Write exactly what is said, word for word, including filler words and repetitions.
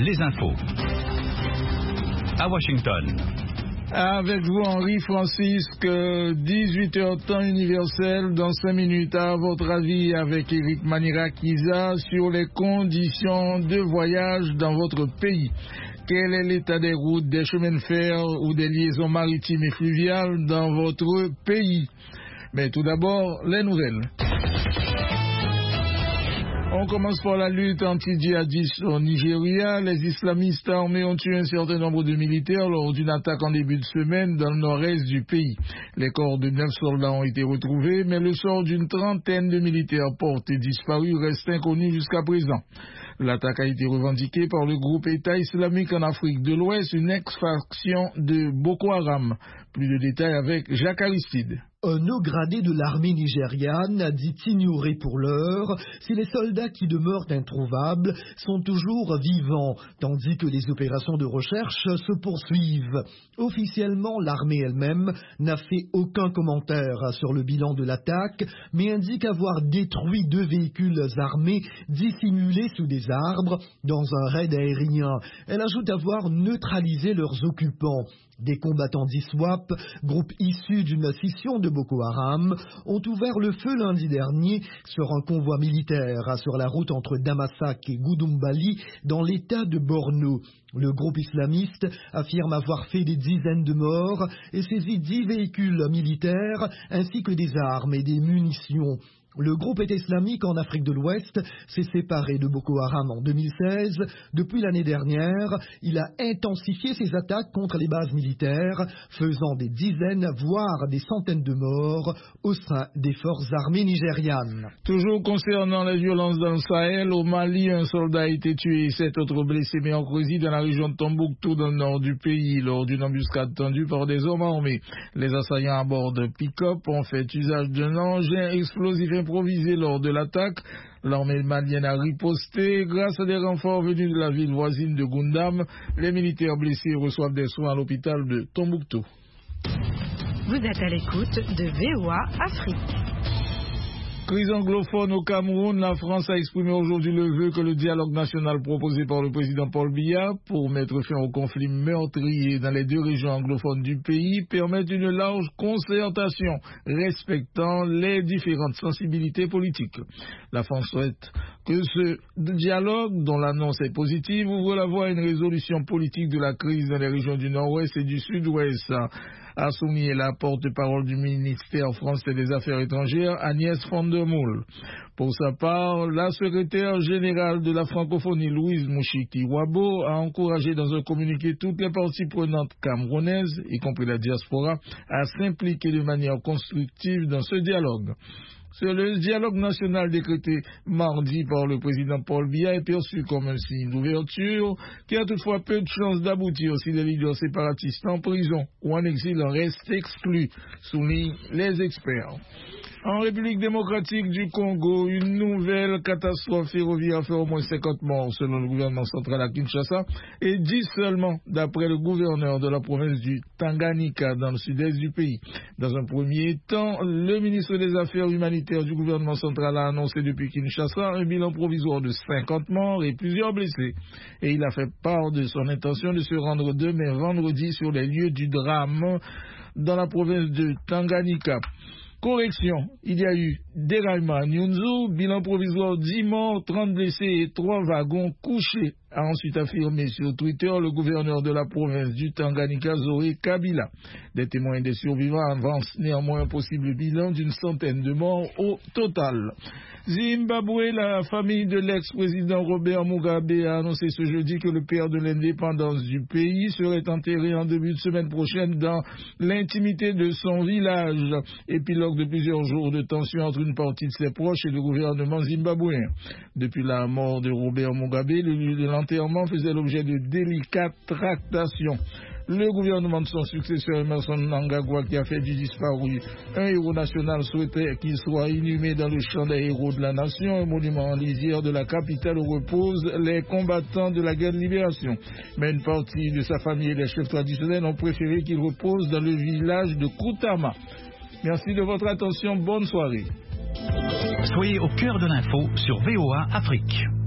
les infos. À Washington. Avec vous, Henri Francisque, dix-huit heures temps universel, dans cinq minutes. À votre avis, avec Eric Manirakiza, sur les conditions de voyage dans votre pays. Quel est l'état des routes, des chemins de fer ou des liaisons maritimes et fluviales dans votre pays? Mais tout d'abord, les nouvelles. On commence par la lutte anti-djihadiste au Nigeria. Les islamistes armés ont tué un certain nombre de militaires lors d'une attaque en début de semaine dans le nord-est du pays. Les corps de neuf soldats ont été retrouvés, mais le sort d'une trentaine de militaires portés disparus reste inconnu jusqu'à présent. L'attaque a été revendiquée par le groupe État islamique en Afrique de l'Ouest, une ex-faction de Boko Haram. Plus de détails avec Jacques Aristide. Un haut gradé de l'armée nigériane a dit ignorer pour l'heure si les soldats qui demeurent introuvables sont toujours vivants, tandis que les opérations de recherche se poursuivent. Officiellement, l'armée elle-même n'a fait aucun commentaire sur le bilan de l'attaque, mais indique avoir détruit deux véhicules armés dissimulés sous des arbres dans un raid aérien. Elle ajoute avoir neutralisé leurs occupants. Des combattants d'ISWAP, groupe issu d'une scission de Boko Haram, ont ouvert le feu lundi dernier sur un convoi militaire sur la route entre Damasak et Goudumbali dans l'état de Borno. Le groupe islamiste affirme avoir fait des dizaines de morts et saisi dix véhicules militaires ainsi que des armes et des munitions. Le groupe État islamique en Afrique de l'Ouest s'est séparé de Boko Haram en deux mille seize. Depuis l'année dernière, il a intensifié ses attaques contre les bases militaires, faisant des dizaines, voire des centaines de morts au sein des forces armées nigérianes. Toujours concernant les violences dans le Sahel, au Mali, un soldat a été tué et sept autres blessés mercredi dans la région de Tombouctou, dans le nord du pays, lors d'une embuscade tendue par des hommes armés. Les assaillants à bord de pick-up ont fait usage d'un engin explosif improvisé lors de l'attaque. L'armée malienne a riposté. Grâce à des renforts venus de la ville voisine de Goundam, les militaires blessés reçoivent des soins à l'hôpital de Tombouctou. Vous êtes à l'écoute de V O A Afrique. Crise anglophone au Cameroun, la France a exprimé aujourd'hui le vœu que le dialogue national proposé par le président Paul Biya pour mettre fin au conflit meurtrier dans les deux régions anglophones du pays permette une large concertation respectant les différentes sensibilités politiques. La France souhaite que ce dialogue, dont l'annonce est positive, ouvre la voie à une résolution politique de la crise dans les régions du Nord-Ouest et du Sud-Ouest, a souligné la porte-parole du ministère français des Affaires étrangères, Agnès van der Moel. Pour sa part, la secrétaire générale de la francophonie, Louise Mouchiki-Wabo, a encouragé dans un communiqué toutes les parties prenantes camerounaises, y compris la diaspora, à s'impliquer de manière constructive dans ce dialogue. Le dialogue national décrété mardi par le président Paul Biya est perçu comme un signe d'ouverture qui a toutefois peu de chances d'aboutir si les leaders séparatistes en prison ou en exil en restent exclus, soulignent les experts. En République démocratique du Congo, une nouvelle catastrophe ferroviaire fait au moins cinquante morts selon le gouvernement central à Kinshasa et dix seulement d'après le gouverneur de la province du Tanganyika dans le sud-est du pays. Dans un premier temps, le ministre des Affaires humanitaires du gouvernement central a annoncé depuis Kinshasa un bilan provisoire de cinquante morts et plusieurs blessés. Et il a fait part de son intention de se rendre demain vendredi sur les lieux du drame dans la province de Tanganyika. Correction, il y a eu déraillement à Nyunzu, bilan provisoire dix morts, trente blessés et trois wagons couchés, a ensuite affirmé sur Twitter le gouverneur de la province du Tanganyika, Zoé Kabila. Des témoins et des survivants avancent néanmoins un possible bilan d'une centaine de morts au total. Zimbabwe, la famille de l'ex-président Robert Mugabe a annoncé ce jeudi que le père de l'indépendance du pays serait enterré en début de semaine prochaine dans l'intimité de son village. Épilogue de plusieurs jours de tension entre une partie de ses proches et le gouvernement zimbabwéen. Depuis la mort de Robert Mugabe, le lieu de l'enterrement faisait l'objet de délicates tractations. Le gouvernement de son successeur Emerson Mnangagwa, qui a fait du disparu un héros national, souhaitait qu'il soit inhumé dans le champ des héros de la nation, un monument en lisière de la capitale où reposent les combattants de la guerre de libération. Mais une partie de sa famille et les chefs traditionnels ont préféré qu'il repose dans le village de Koutama. Merci de votre attention, bonne soirée. Soyez au cœur de l'info sur V O A Afrique.